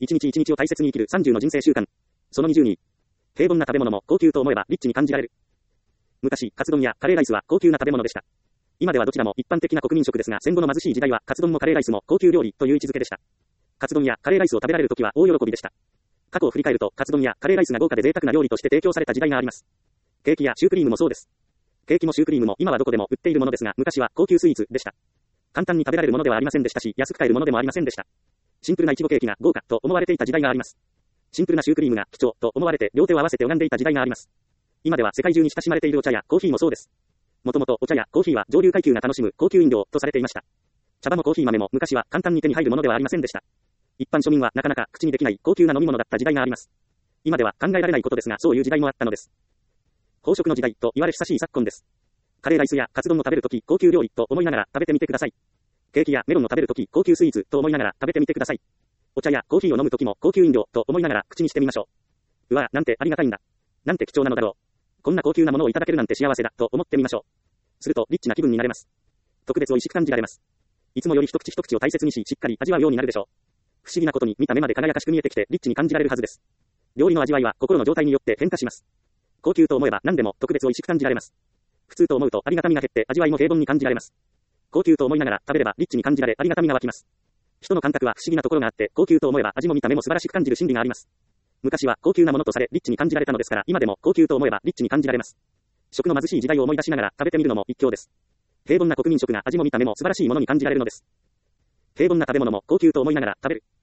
一日一日を大切に生きる30の人生習慣。その20に、平凡な食べ物も高級と思えばリッチに感じられる。昔、カツ丼やカレーライスは高級な食べ物でした。今ではどちらも一般的な国民食ですが、戦後の貧しい時代はカツ丼もカレーライスも高級料理という位置づけでした。カツ丼やカレーライスを食べられるときは大喜びでした。過去を振り返ると、カツ丼やカレーライスが豪華で贅沢な料理として提供された時代があります。ケーキやシュークリームもそうです。ケーキもシュークリームも今はどこでも売っているものですが、昔は高級スイーツでした。簡単に食べられるものではありませんでしたし、安く買えるものでもありませんでした。シンプルなイチゴケーキが豪華と思われていた時代があります。シンプルなシュークリームが貴重と思われて両手を合わせて拝んでいた時代があります。今では世界中に親しまれているお茶やコーヒーもそうです。もともとお茶やコーヒーは上流階級が楽しむ高級飲料とされていました。茶葉もコーヒー豆も昔は簡単に手に入るものではありませんでした。一般庶民はなかなか口にできない高級な飲み物だった時代があります。今では考えられないことですが、そういう時代もあったのです。飽食の時代と言われ久しい昨今です。カレーライスやカツ丼を食べるとき高級料理と思いながら食べてみてください。ケーキやメロンを食べるとき高級スイーツと思いながら食べてみてください。お茶やコーヒーを飲むときも高級飲料と思いながら口にしてみましょう。うわ、なんてありがたいんだ。なんて貴重なのだろう。こんな高級なものをいただけるなんて幸せだと思ってみましょう。するとリッチな気分になれます。特別美味しく感じられます。いつもより一口一口を大切にし、しっかり味わうようになるでしょう。不思議なことに見た目まで輝かしく見えてきてリッチに感じられるはずです。料理の味わいは心の状態によって変化します。高級と思えば何でも特別美味しく感じられます。普通と思うとありがたみが減って味わいも平凡に感じられます。高級と思いながら食べればリッチに感じられありがたみが湧きます。人の感覚は不思議なところがあって、高級と思えば味も見た目も素晴らしく感じる心理があります。昔は高級なものとされリッチに感じられたのですから、今でも高級と思えばリッチに感じられます。食の貧しい時代を思い出しながら食べてみるのも一興です。平凡な国民食が味も見た目も素晴らしいものに感じられるのです。平凡な食べ物も高級と思いながら食べる。